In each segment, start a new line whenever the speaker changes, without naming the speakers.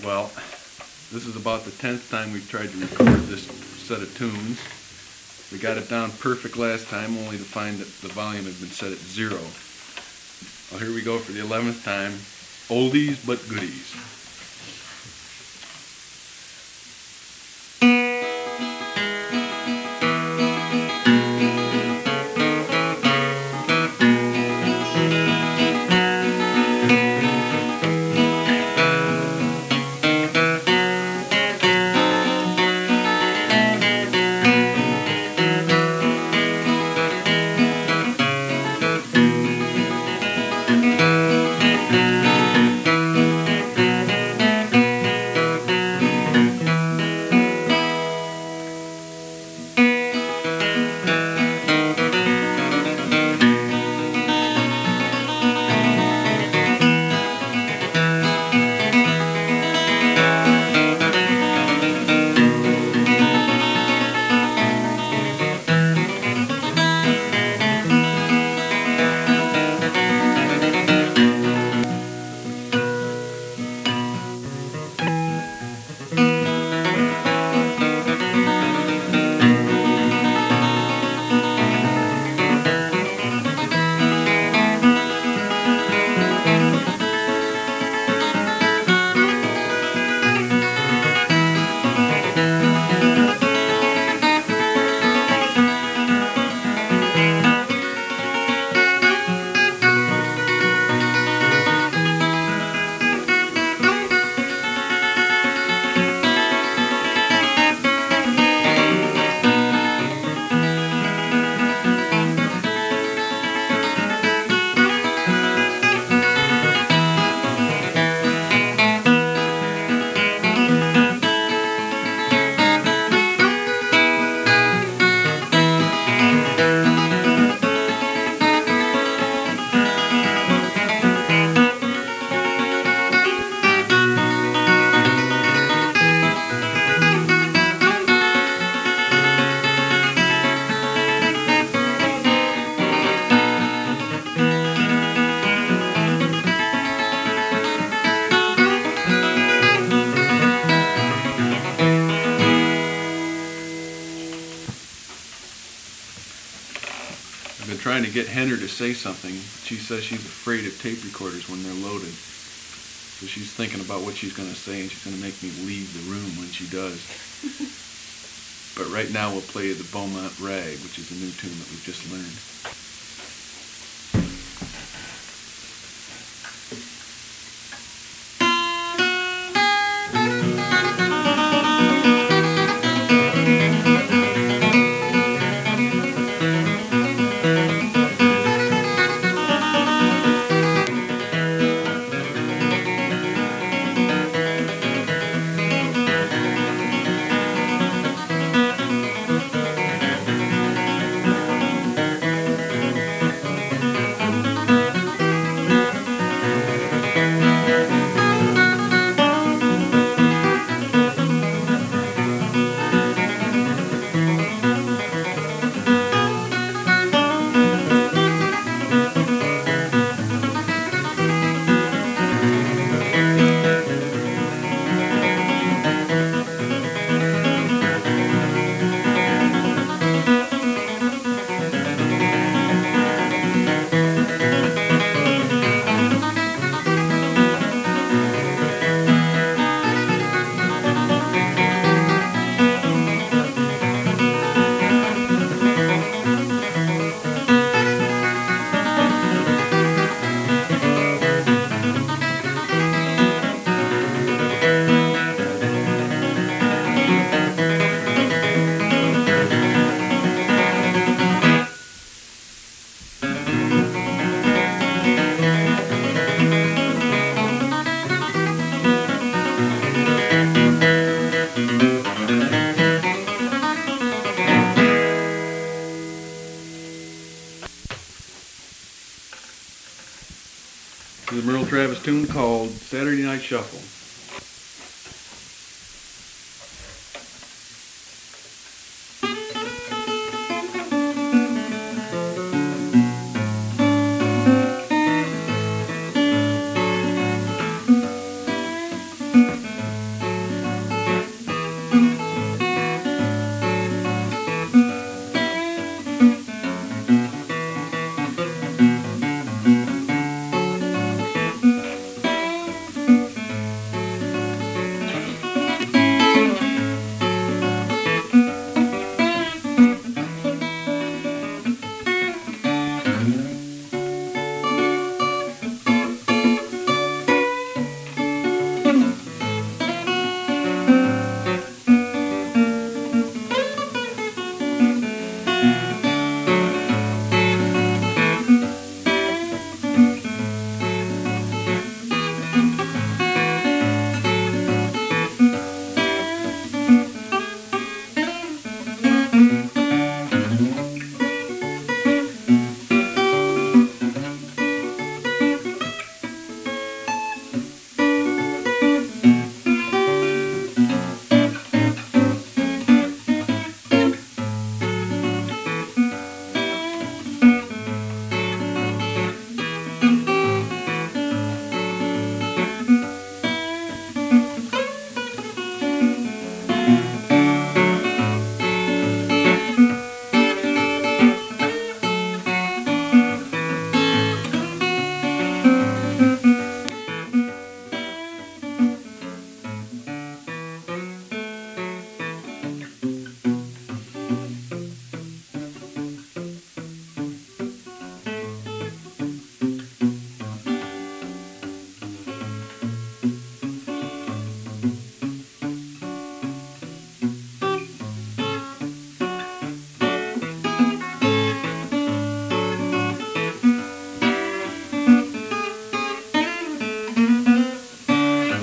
Well, this is about the 10th time we've tried to record this set of tunes. We got it down perfect last time, only to find that the volume had been set at 0. Well, here we go for the 11th time. Oldies but goodies. I've been trying to get Henner to say something. She says she's afraid of tape recorders when they're loaded. So she's thinking about what she's going to say, and she's going to make me leave the room when she does. But right now we'll play the Beaumont Rag, which is a new tune that we've just learned. This is a Merle Travis tune called Saturday Night Shuffle.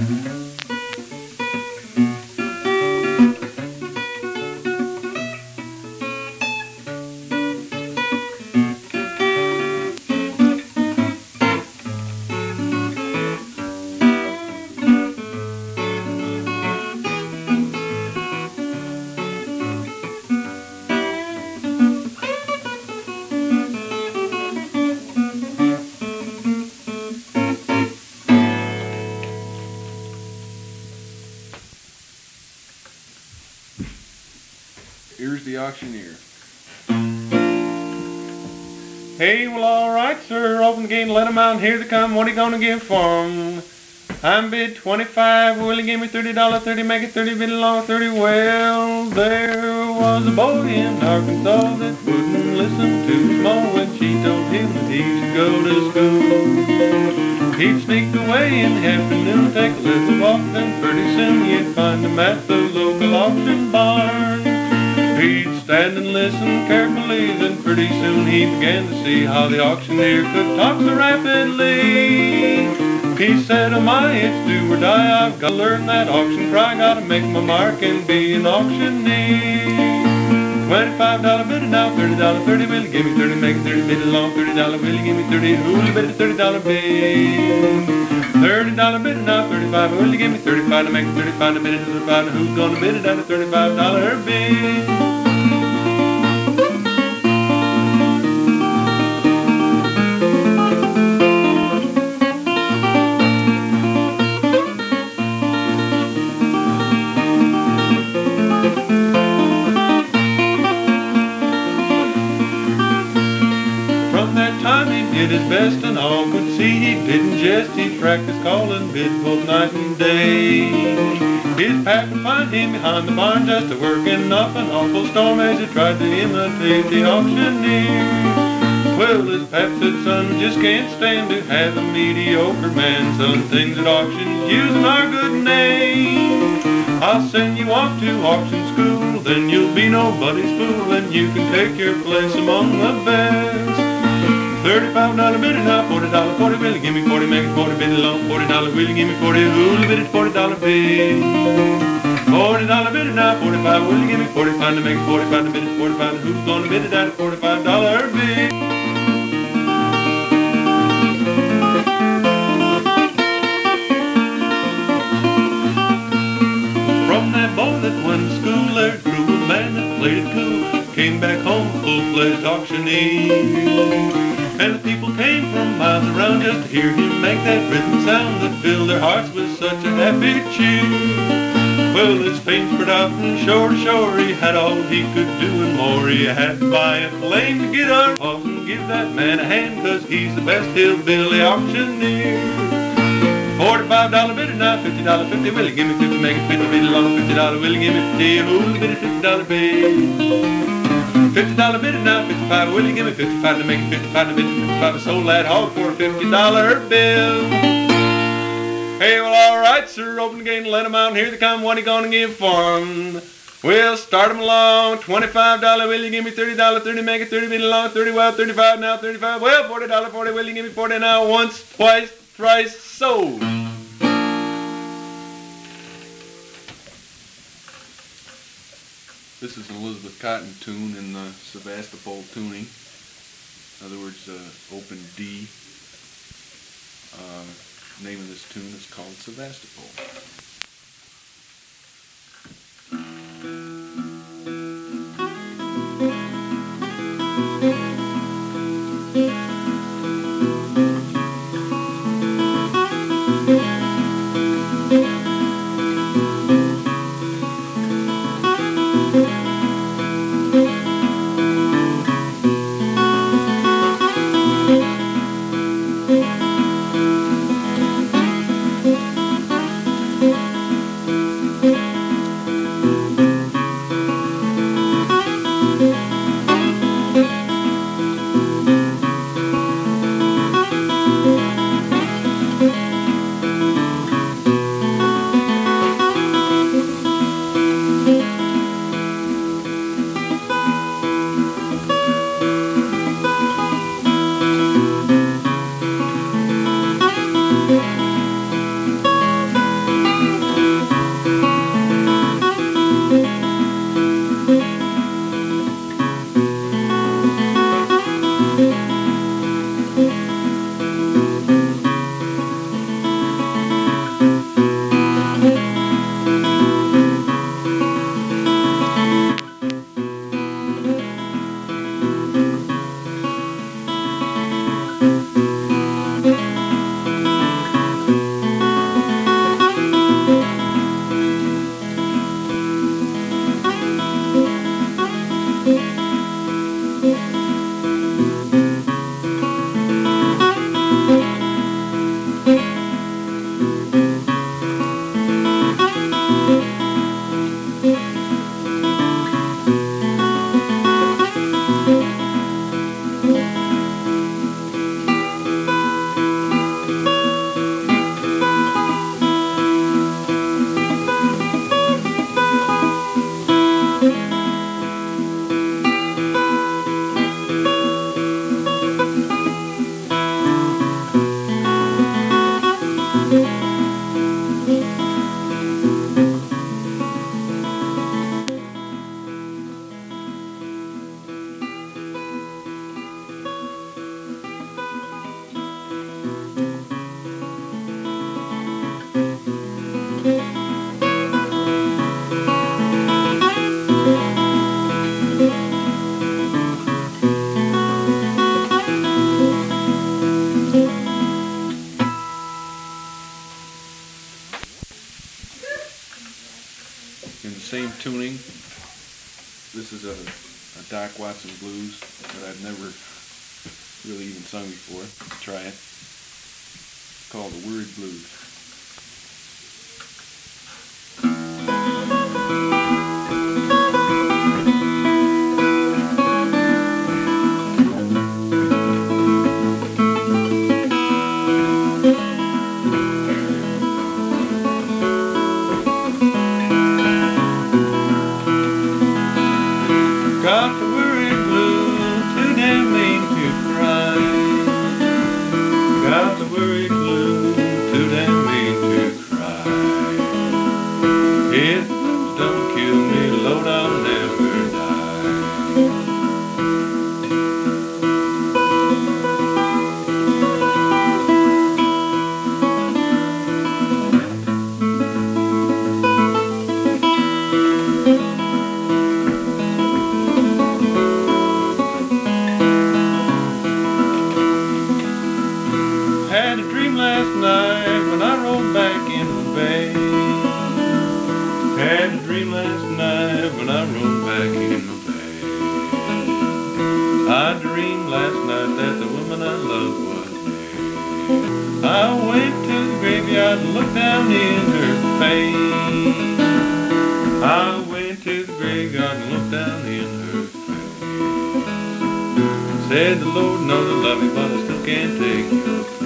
Here's the auctioneer.
Hey, well, all right, sir. Open the gate and let 'em out. Here they come. What are you gonna give for 'em? I'm bid 25. Will you give me $30? 30, make it 30, bid along 30. Well, there was a boy in Arkansas that wouldn't listen to his mom when she told him that he should go to school. He'd sneak away in the afternoon, take a little walk, then pretty soon you'd find him at the local auction barn. He'd stand and listen carefully, then pretty soon he began to see how the auctioneer could talk so rapidly. He said, oh my, it's do or die, I've got to learn that auction cry, gotta make my mark and be an auctioneer. $25 bid now, $30, 30, will you give me 30, make it 30, bid along, $30, will you give me 30, who'll you bid a $30 bid? $30 bid now, 35, will you give me 35 to make it 35 to bid it to 35, who's gonna bid it at a $35 bid? Did his best and all could see he didn't jest, he practiced calling bid both night and day. His pap would find him behind the barn just a working up an awful storm as he tried to imitate the auctioneer. Well, his pap said, son, we just can't stand to have a mediocre man, son, things at auctions using our good name. I'll send you off to auction school, then you'll be nobody's fool, and you can take your place among the best. $35 bid now, $40, 40, will you give me 40, make it 40, bid along, $40, will you give me 40, who'll bid it $40 bid? $40 bid now, 45, will you give me 45 to make it 45 to bid it 45, who's gonna bid it at a $45 bid? From that boy that went to school, there grew a man that played it cool, came back home a full-fledged auctioneer. And the people came from miles around just to hear him make that rhythm sound that filled their hearts with such a happy cheer. Well, his fame spread out from shore to shore, he had all he could do and more. He had to buy a plane to get our paws and give that man a hand, 'cause he's the best hillbilly auctioneer. $45 bid now, $50, 50, will you give me 50, make it 50, bid along $50, will you give me 50, who'll bid it $50 bid? $50 bid now, 55, will you give me 55 to make it 55 to bid it 55, I sold that hog for a $50 bill. Hey, well, all right, sir, open the gate and let 'em out, and here they come, what are you gonna give for 'em? We'll start 'em along, $25, will you give me $30, 30, make it 30, bid along 30, well, 35 now, 35, well, $40, 40, will you give me 40 now, once, twice, thrice, sold.
This is an Elizabeth Cotten tune in the Sevastopol tuning. In other words, open D. Name of this tune is called Sevastopol. in the same tuning. This is a Doc Watson blues that I've never really even sung before. Try it. It's called the Worried Blues.
Got the worried blues, too damn mean to cry. Got the worried blues, too damn mean to cry. If the blues don't kill me, Lord, I'll never die. Had a dream last night when I rolled back in the bay. Had a dream last night when I rolled back in the bay. I dreamed last night that the woman I loved was dead. I went to the graveyard and looked down in her face. I went to the graveyard and looked down in her face. Said the Lord knows I love you, but I still can't take your place.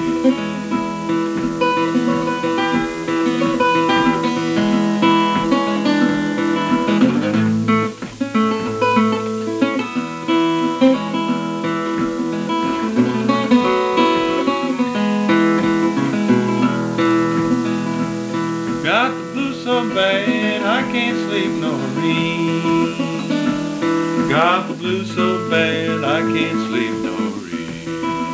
Got the blues so bad I can't sleep no read. Got the blues so bad I can't sleep no read.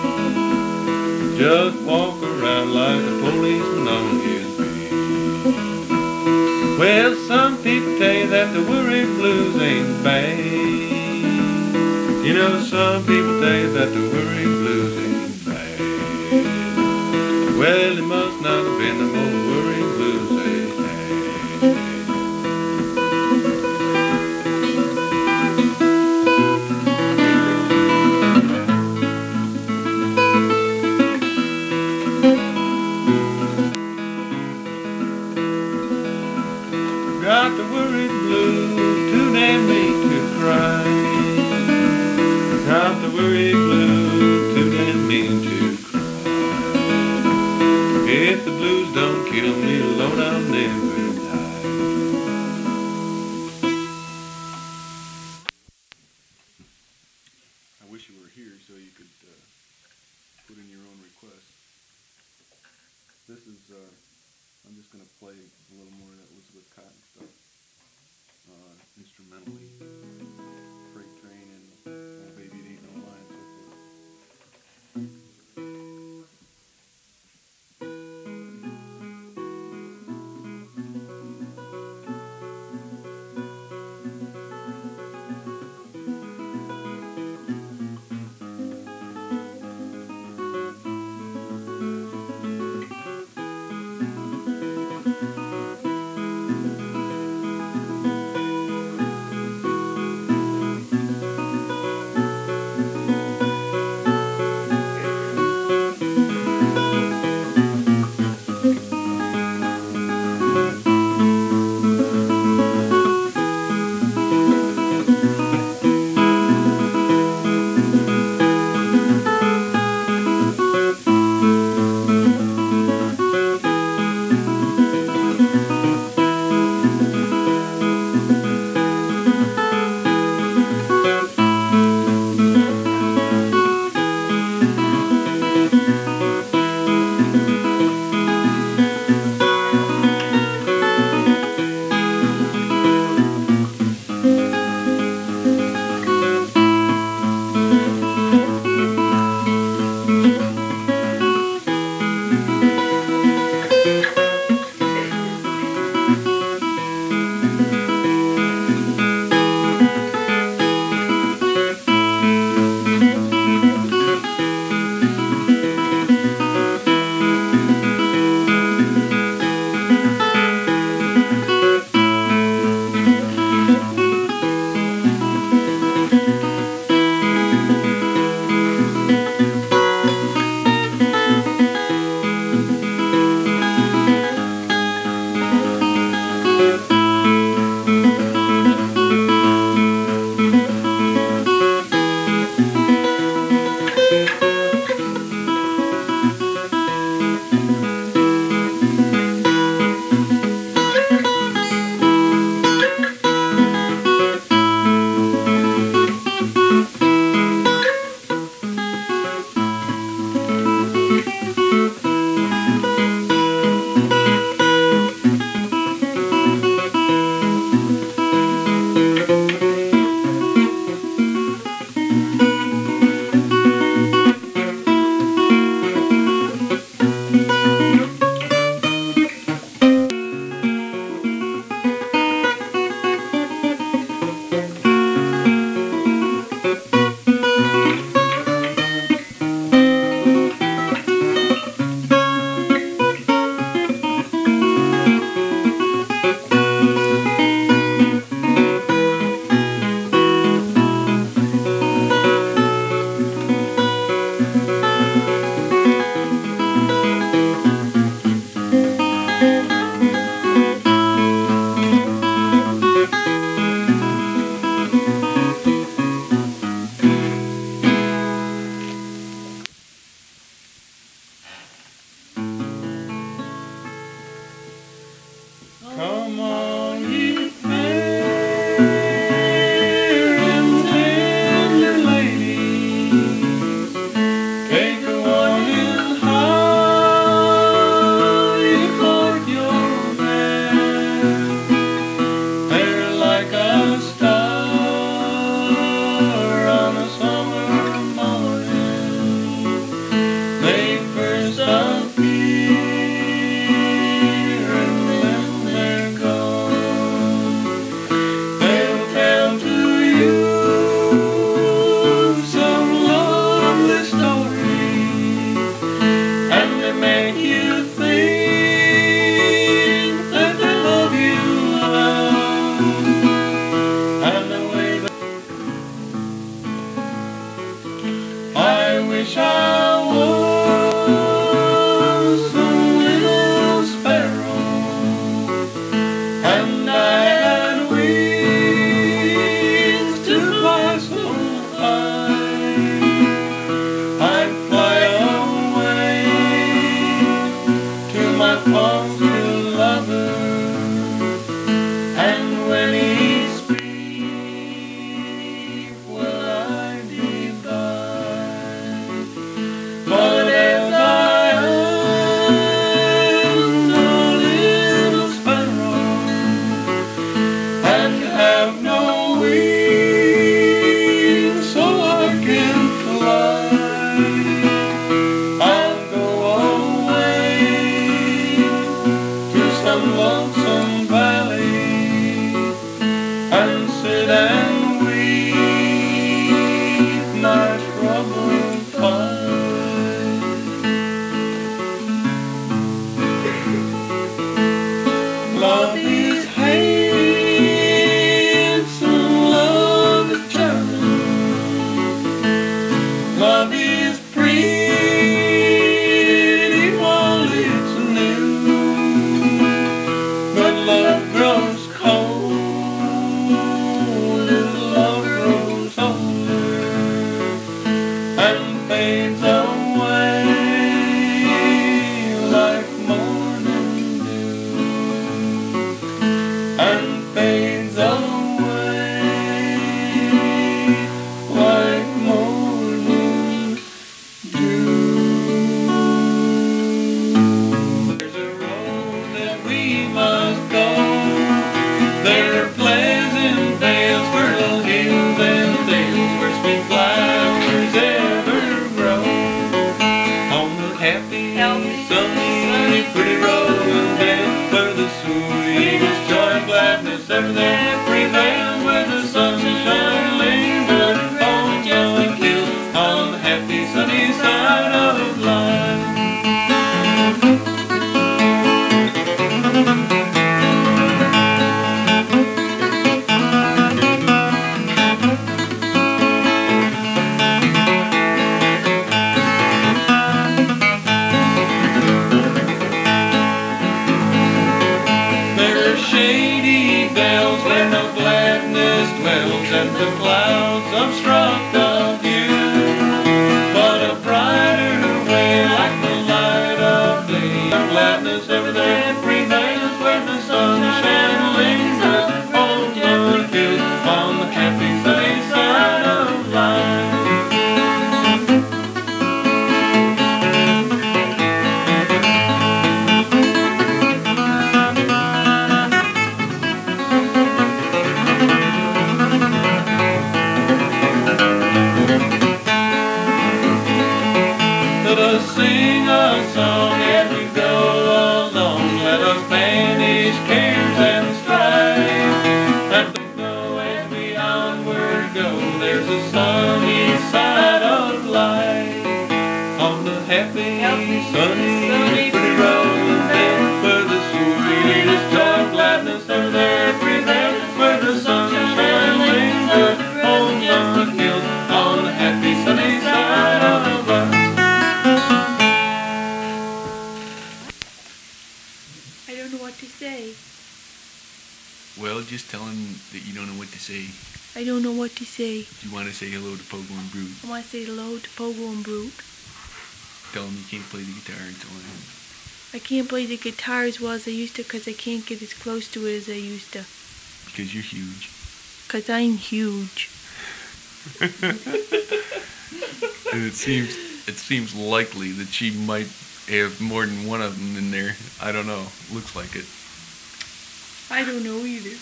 Just walk around like a policeman on his beat. Well, some people tell you that the worried blues ain't bad. You know, some people tell you that the worried blues ain't bad. Well, it must not have been the most worried blues they had. Got the worried blues, too damn mean to cry. Got the worried blues, too damn mean to cry. If the blues don't kill me, Lord, I'll never die.
I wish you were here so you could put in your own request. This is, I'm just going to play a little more that was with Cotton stuff. Instrumentally. Freight Train and Oh Baby It Ain't No Lie and so forth.
Come on, you fair and tender ladies, take a warning high, court your man. They're like a star on a summer morning. They first appear and then they're gone. They'll tell to you some lovely story, and they make you think that they love you well. And the way I wish I was some little sparrow, and I had wings to fly so high. I'd fly away to my false lover, and when he speaks, will I divine. But as I am a little sparrow and have no wings so I can fly, I'll go away to some lonesome valley and sit and weep my troubled find. Love is handsome, love is charming, love is pretty while it's new, but love grows cold as love grows older and fades away like morning dew, and fades away like morning dew. There's a road that we must go. There are pleasant vales, fertile hills and dales where sweet flowers ever grow. On the happy, sunny, pretty road where the sweetest joy and gladness ever there prevails, where the sunshine lingers on the hills, on the happy, sunny side of life. There are shades and the clouds obstruct the view. But a brighter way, like the light of day, of gladness ever there prevails where the sunshine lingers on the hills, on the happy sunny side of life. Let us sing a song as we go along. Let us banish cares and strife. And know as we onward go, there's a sunny side of life. On the happy, sunny, pretty rolling hill, where the sweetest joy, gladness ever there prevails, where the sunshine lingers on the hills, on the happy, sunny side of life.
I don't know what to say.
Well, just tell him that you don't know what to say.
I don't know what to say.
You want to say hello to Pogo and Brute.
I want to say hello to Pogo and Brute.
Tell him you can't play the guitar and so on.
I can't play the guitar as well as I used to because I can't get as close to it as I used to.
Because you're huge.
Because I'm huge.
And it seems likely that she might have more than one of them in there. I don't know. Looks like it.
I don't know either.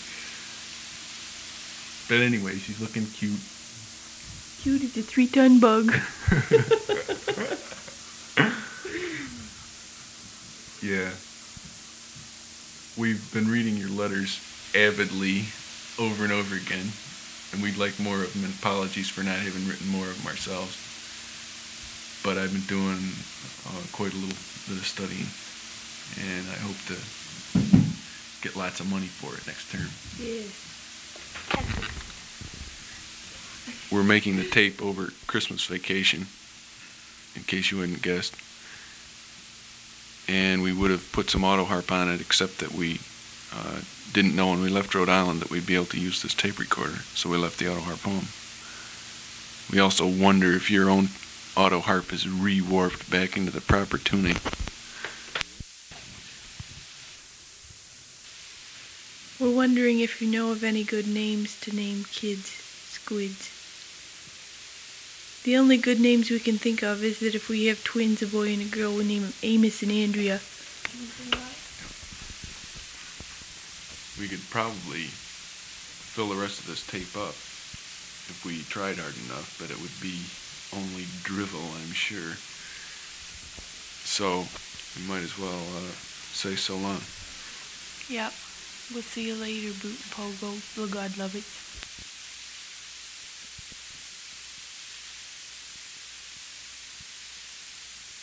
But anyway, she's looking cute.
Cute as a 3-ton bug.
Yeah. We've been reading your letters avidly over and over again, and we'd like more of them, and apologies for not having written more of them ourselves. But I've been doing quite a little bit of studying, and I hope to get lots of money for it next term.
Yes.
We're making the tape over Christmas vacation, in case you hadn't guessed. And we would have put some auto harp on it, except that we didn't know when we left Rhode Island that we'd be able to use this tape recorder, so we left the auto harp home. We also wonder if your own auto harp is re-warped back into the proper tuning.
We're wondering if you know of any good names to name kids squids. The only good names we can think of is that if we have twins, a boy and a girl, we'll name them Amos and Andrea.
We could probably fill the rest of this tape up if we tried hard enough, but it would be only drivel, I'm sure. So, we might as well say so long.
Yep. We'll see you later, Boot and Pogo. Will God love it.